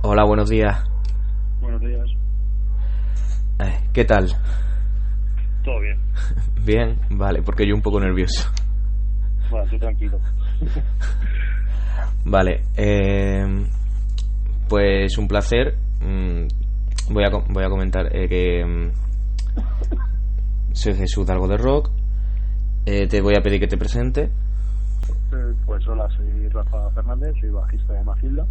Hola, buenos días. Buenos días. ¿Qué tal? Todo bien. Bien, vale, porque yo un poco nervioso. Bueno, estoy tranquilo. Vale, pues un placer. Voy a comentar que soy Jesús de Algo de Rock. Te voy a pedir que te presente. Pues hola, soy Rafa Fernández, soy bajista de Macilda.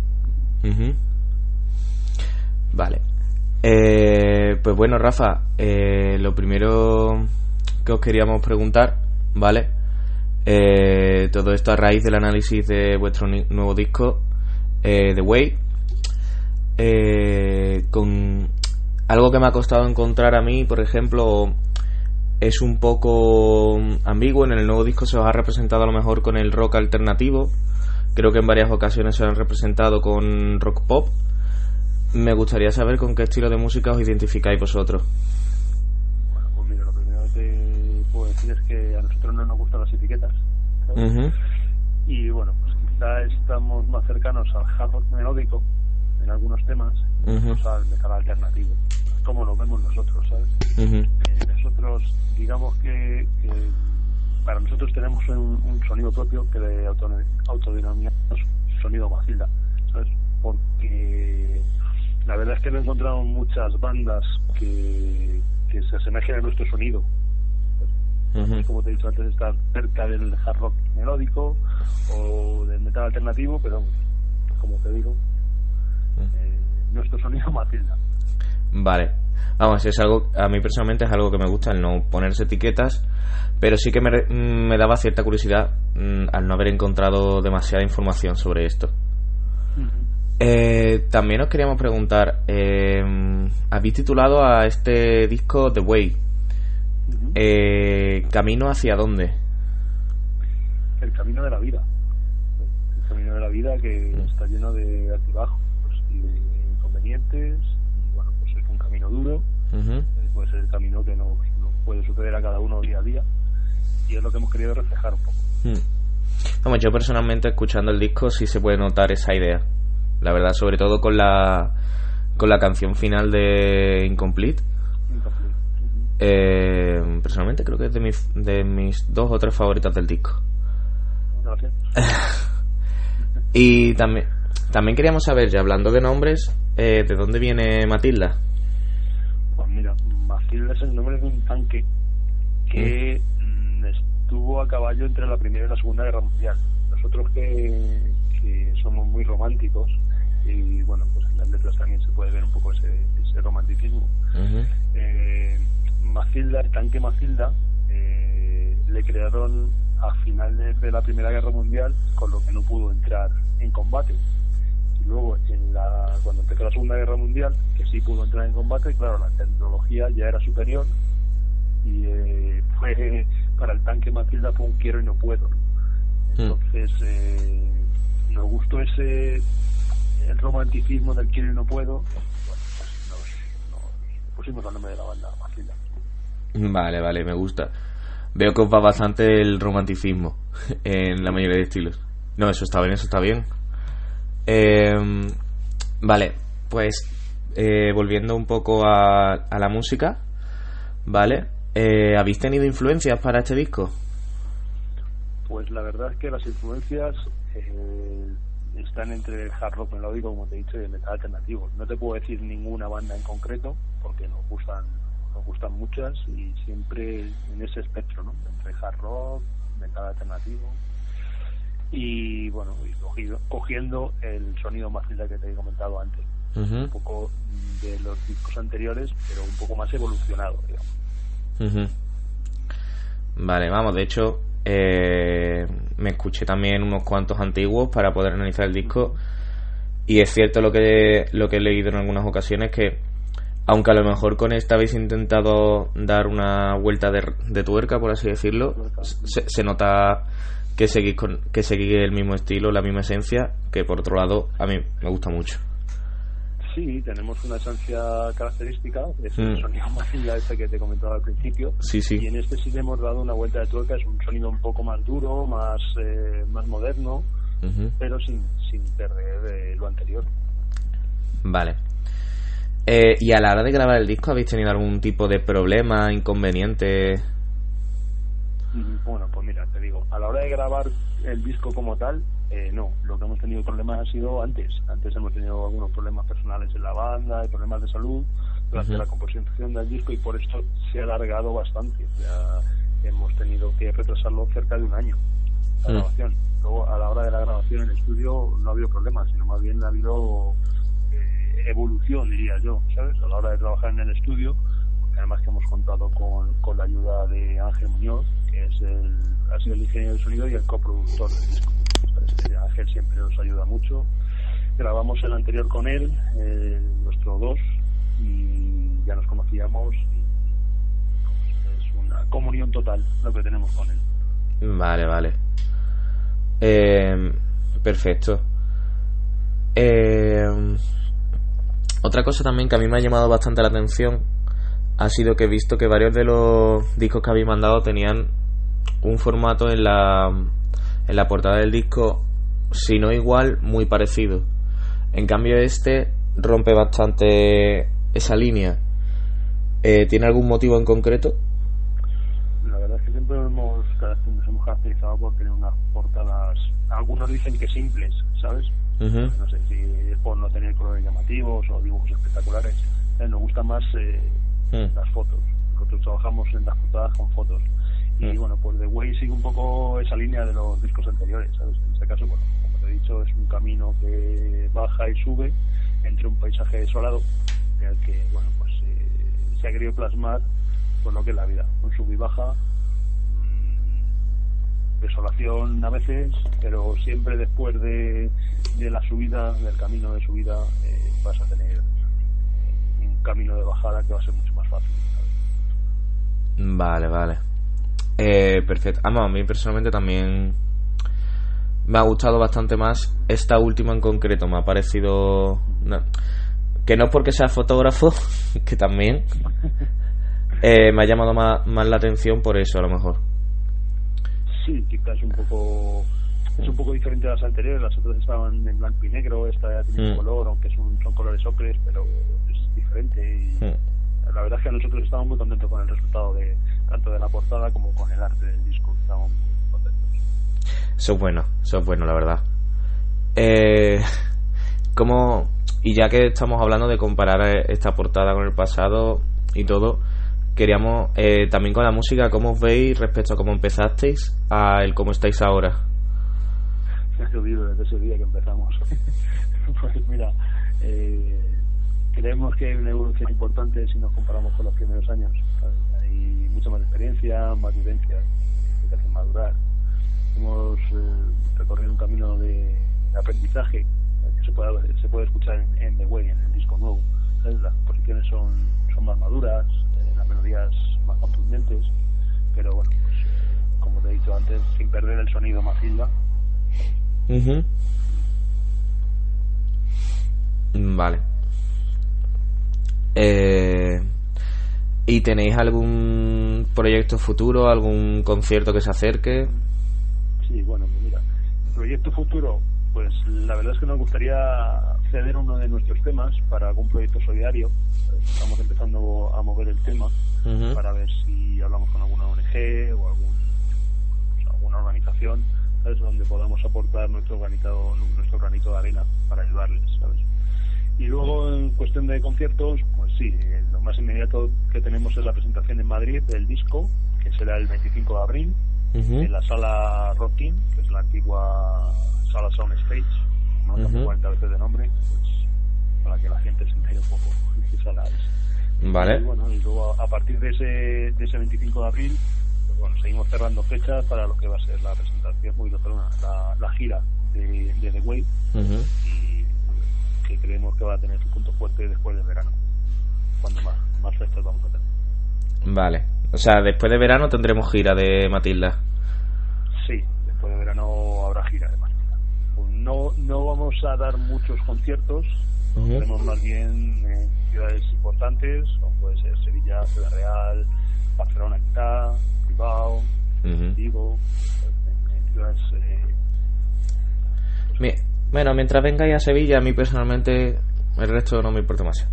Vale. Pues bueno, Rafa, lo primero que os queríamos preguntar, ¿vale? Todo esto a raíz del análisis de vuestro nuevo disco, The Way, con algo que me ha costado encontrar a mí, por ejemplo, es un poco ambiguo. En el nuevo disco se os ha representado a lo mejor con el rock alternativo, creo que en varias ocasiones se han representado con rock pop. Me gustaría saber con qué estilo de música os identificáis vosotros. Bueno, pues mira, lo primero que puedo decir es que a nosotros no nos gustan las etiquetas, ¿sabes? Y bueno, pues quizá estamos más cercanos al hard rock melódico en algunos temas, pues al metal alternativo, como lo vemos nosotros, ¿sabes? Nosotros, digamos que para nosotros tenemos un sonido propio que le autodenominamos sonido Macilda, ¿sabes? Porque la verdad es que no encontramos muchas bandas que se asemejen a nuestro sonido. Como te he dicho antes, estar cerca del hard rock melódico o del metal alternativo, pero como te digo, nuestro sonido Macilda. Vale, vamos, es algo, a mí personalmente es algo que me gusta, el no ponerse etiquetas, pero sí que me daba cierta curiosidad al no haber encontrado demasiada información sobre esto. También os queríamos preguntar, habéis titulado a este disco The Way. ¿Camino hacia dónde? El camino de la vida. El camino de la vida que está lleno de altibajos y de inconvenientes. Y bueno, pues es un camino duro. Puede ser el camino que nos puede suceder a cada uno día a día. Y es lo que hemos querido reflejar un poco. Vamos, yo personalmente escuchando el disco sí se puede notar esa idea. La verdad, sobre todo con la canción final de Incomplete. Personalmente creo que es de mis 2 o 3 favoritas del disco. Gracias. Y también queríamos saber, ya hablando de nombres, ¿de dónde viene Matilda? Pues mira, Macilda es el nombre de un tanque que estuvo a caballo entre la Primera y la Segunda Guerra Mundial. Nosotros que somos muy románticos, y bueno, pues en las letras también se puede ver un poco ese romanticismo. Macilda, el tanque Macilda, le crearon a finales de la Primera Guerra Mundial, con lo que no pudo entrar en combate. Y luego, cuando empezó la Segunda Guerra Mundial, que sí pudo entrar en combate, y claro, la tecnología ya era superior, y para el tanque Macilda fue un quiero y no puedo. Entonces, nos gustó el romanticismo del quiero y no puedo. Bueno, pues nos pusimos el nombre de la banda, Macilda. Vale, me gusta. Veo que os va bastante el romanticismo en la mayoría de estilos. No, eso está bien. Vale, pues volviendo un poco a la música, ¿vale? ¿Habéis tenido influencias para este disco? Pues la verdad es que las influencias están entre el hard rock melódico, como te he dicho, y el metal alternativo. No te puedo decir ninguna banda en concreto, porque nos gustan muchas, y siempre en ese espectro, ¿no? Entre hard rock, metal alternativo, y bueno, cogiendo el sonido Macilda que te he comentado antes. Un poco de los discos anteriores, pero un poco más evolucionado, digamos. Vale, vamos, de hecho me escuché también unos cuantos antiguos para poder analizar el disco, y es cierto lo que he leído en algunas ocasiones, que aunque a lo mejor con esta habéis intentado dar una vuelta de tuerca, por así decirlo, se nota que seguís el mismo estilo, la misma esencia, que por otro lado a mí me gusta mucho. Sí, tenemos una esencia característica, es el sonido Macilda este que te comentaba al principio. Sí. Y en este sí le hemos dado una vuelta de tuerca, es un sonido un poco más duro, más moderno, pero sin perder lo anterior. Vale. ¿Y a la hora de grabar el disco habéis tenido algún tipo de problema, inconveniente? Bueno, pues mira, te digo, a la hora de grabar el disco como tal, no. Lo que hemos tenido problemas ha sido antes. Antes hemos tenido algunos problemas personales en la banda, problemas de salud durante la composición del disco, y por esto se ha alargado bastante. Ya hemos tenido que retrasarlo cerca de un año, la grabación. Luego, a la hora de la grabación en el estudio no ha habido problemas, sino más bien ha habido evolución, diría yo, ¿sabes? A la hora de trabajar en el estudio, además que hemos contado con la ayuda de Ángel Muñoz, que ha sido el ingeniero de sonido y el coproductor del disco. Ángel siempre nos ayuda mucho. Grabamos el anterior con él, nuestro 2, y ya nos conocíamos, y es una comunión total lo que tenemos con él. Vale. Perfecto. Otra cosa también que a mí me ha llamado bastante la atención ha sido que he visto que varios de los discos que habéis mandado tenían un formato en la portada del disco, si no igual, muy parecido. En cambio este rompe bastante esa línea. ¿Tiene algún motivo en concreto? La verdad es que siempre nos hemos caracterizado por tener unas portadas, algunos dicen que simples, ¿sabes? No sé si por no tener colores llamativos o dibujos espectaculares. Nos gustan más las fotos. Nosotros trabajamos en las portadas con fotos. Y bueno, pues The Way sigue un poco esa línea de los discos anteriores, ¿sabes? En este caso, bueno, como te he dicho, es un camino que baja y sube entre un paisaje desolado, en el que, bueno, pues se ha querido plasmar por lo que es la vida, un sub y baja, desolación a veces, pero siempre después de la subida, del camino de subida, vas a tener un camino de bajada que va a ser mucho más fácil, ¿sabes? Vale. Perfecto. A mí personalmente también me ha gustado bastante más esta última en concreto. Me ha parecido que no es porque sea fotógrafo, que también me ha llamado más la atención por eso, a lo mejor. Sí, quizás es un poco diferente a las anteriores. Las otras estaban en blanco y negro, esta ya tiene un color, aunque son colores ocres, pero es diferente. Y la verdad es que nosotros estamos muy contentos con el resultado tanto de la portada como con el arte del disco. Estamos muy contentos. Eso es bueno, la verdad. Y ya que estamos hablando de comparar esta portada con el pasado y todo, queríamos también con la música, ¿cómo os veis respecto a cómo empezasteis a el cómo estáis ahora? Ha llovido desde ese día que empezamos. Pues mira, creemos que hay una evolución importante si nos comparamos con los primeros años, ¿sabes? Hay mucha más experiencia, más vivencia, que te hacen madurar. Hemos recorrido un camino de aprendizaje que se puede escuchar en The Way, en el disco nuevo, ¿sabes? Las posiciones son más maduras, las melodías más contundentes, pero bueno, pues, como te he dicho antes, sin perder el sonido Matilda. Vale. ¿Y tenéis algún proyecto futuro, algún concierto que se acerque? Sí, bueno, pues mira, proyecto futuro, pues la verdad es que nos gustaría ceder uno de nuestros temas para algún proyecto solidario. Estamos empezando a mover el tema para ver si hablamos con alguna ONG o alguna organización, ¿sabes?, donde podamos aportar nuestro granito de arena para ayudarles, ¿sabes? Y luego, en cuestión de conciertos, pues sí, lo más inmediato que tenemos es la presentación en Madrid del disco, que será el 25 de abril, en la sala Rocking, que es la antigua sala Soundstage, ¿no? 40 veces de nombre, pues para que la gente se entere un poco de qué sala es. Vale. Y bueno, y luego a partir de ese 25 de abril, pues bueno, seguimos cerrando fechas para lo que va a ser la presentación, la gira de The Way, y que creemos que va a tener su punto fuerte después del verano, cuando más fechas vamos a tener. Vale, o sea, después de verano tendremos gira de Matilda. Sí, después de verano habrá gira de Matilda. Pues no vamos a dar muchos conciertos, tenemos más bien en ciudades importantes, como puede ser Sevilla, Ciudad Real, Barcelona quizá, Bilbao, Vigo, en ciudades... Bueno, mientras vengáis a Sevilla, a mí personalmente El resto no me importa más.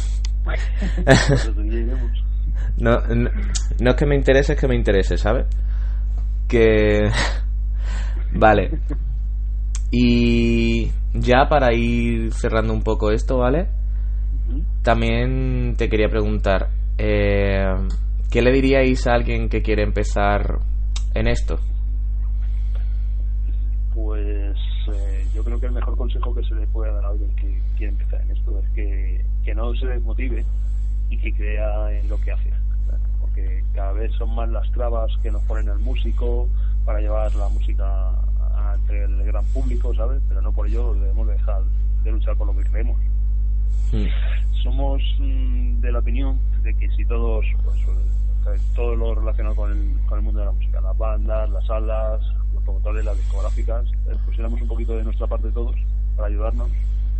No es que me interese, es que me interese, ¿sabes? Que... Vale. Y ya para ir cerrando un poco esto, ¿vale? También te quería preguntar, ¿qué le diríais a alguien que quiere empezar en esto? Pues yo creo que el mejor consejo que se le puede dar a alguien que quiere empezar en esto es que no se desmotive y que crea en lo que hace, porque cada vez son más las trabas que nos ponen al músico para llevar la música ante el gran público, ¿sabes? Pero no por ello debemos dejar de luchar por lo que creemos. Somos de la opinión de que si todos, pues, todo lo relacionado con el mundo de la música, las bandas, las salas, los promotores, las discográficas, pusiéramos un poquito de nuestra parte todos para ayudarnos,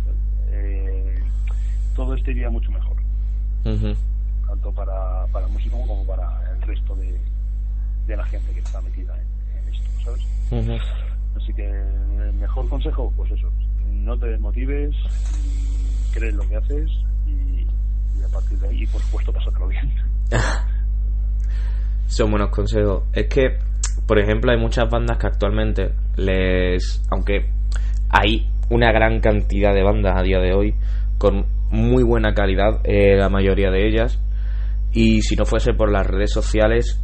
todo esto iría mucho mejor. Tanto para el músico como para el resto de la gente que está metida en esto, ¿sabes? Así que el mejor consejo, pues eso, no te desmotives, crees lo que haces y a partir de ahí, por supuesto, pásatelo bien. Son buenos consejos. Es que, por ejemplo, hay muchas bandas que actualmente aunque hay una gran cantidad de bandas a día de hoy con muy buena calidad, la mayoría de ellas, y si no fuese por las redes sociales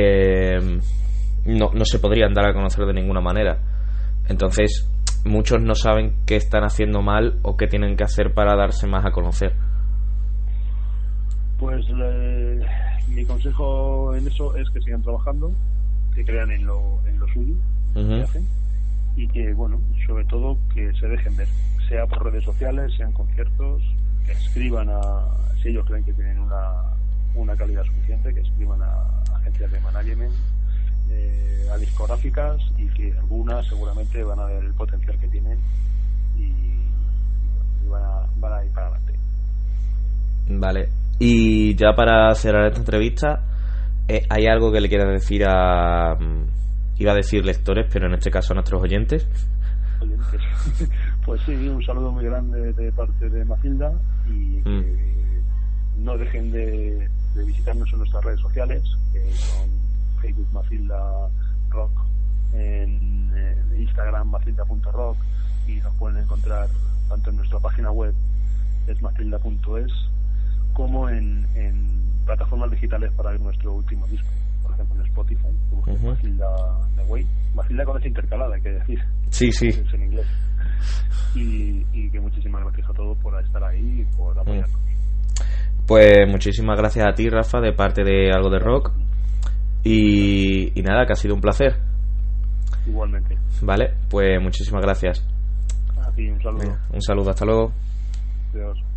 no se podrían dar a conocer de ninguna manera. Entonces muchos no saben qué están haciendo mal o qué tienen que hacer para darse más a conocer. Pues mi consejo en eso es que sigan trabajando, que crean en lo suyo que hacen, y que, bueno, sobre todo que se dejen ver, sea por redes sociales, sean conciertos, que escriban si ellos creen que tienen una calidad suficiente, que escriban a agencias de management, a discográficas, y que algunas seguramente van a ver el potencial que tienen y van a ir para adelante. Vale. Y ya para cerrar esta entrevista, ¿hay algo que le quieras decir iba a decir lectores, pero en este caso a nuestros oyentes? Pues sí, un saludo muy grande de parte de Mafilda, y que no dejen de visitarnos en nuestras redes sociales, que son Facebook Mafilda Rock, en Instagram mafilda.rock, y nos pueden encontrar tanto en nuestra página web esmafilda.es como en plataformas digitales para ver nuestro último disco, por ejemplo en Spotify, Mafilda The Way, Mafilda con esa intercalada, hay que decir. Sí. Es en inglés. Y que muchísimas gracias a todos por estar ahí y por apoyarnos. Pues muchísimas gracias a ti, Rafa, de parte de Algo de Rock. Y nada, que ha sido un placer. Igualmente. Vale, pues muchísimas gracias. A ti, un saludo. Un saludo, hasta luego. Adiós.